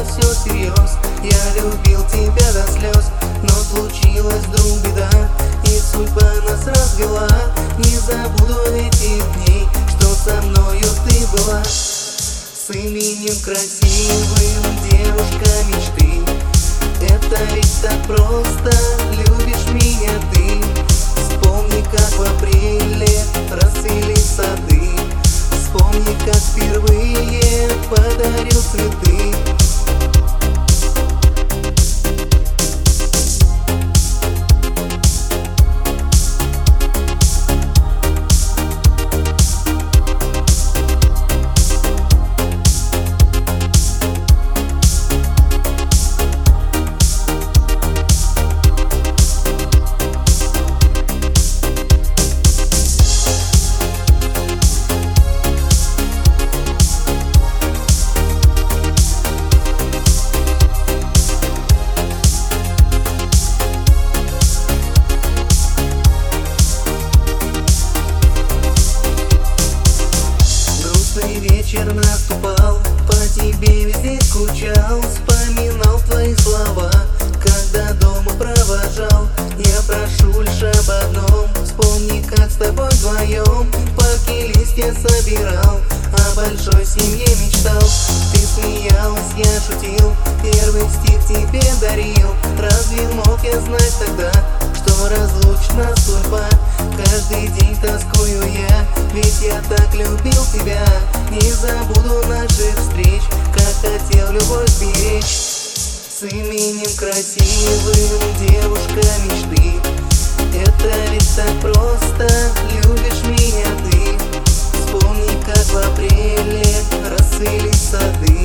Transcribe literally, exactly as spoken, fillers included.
было все всерьез. Я любил тебя до слез, но случилась вдруг беда, и судьба нас развела. Не забуду этих дней, что со мною ты была. С именем красивым, девушка мечты. Это ведь так просто, любишь меня ты. Вспомни, как в апреле расцвели сады. Вспомни, как впервые подарил цветы. Вечер наступал, по тебе везде скучал, вспоминал твои слова, когда дома провожал. Я прошу лишь об одном, вспомни, как с тобой вдвоем парки листья собирал, о большой семье мечтал. Ты смеялась, я шутил, первый стих тебе дарил. Разве мог я знать тогда, что разлучна судьба? Каждый день тоскую я, ведь я так любил тебя. Не забуду наших встреч, как хотел любовь беречь. С именем красивым, девушка мечты. Это ведь так просто, любишь меня ты. Вспомни, как в апреле расцвели сады.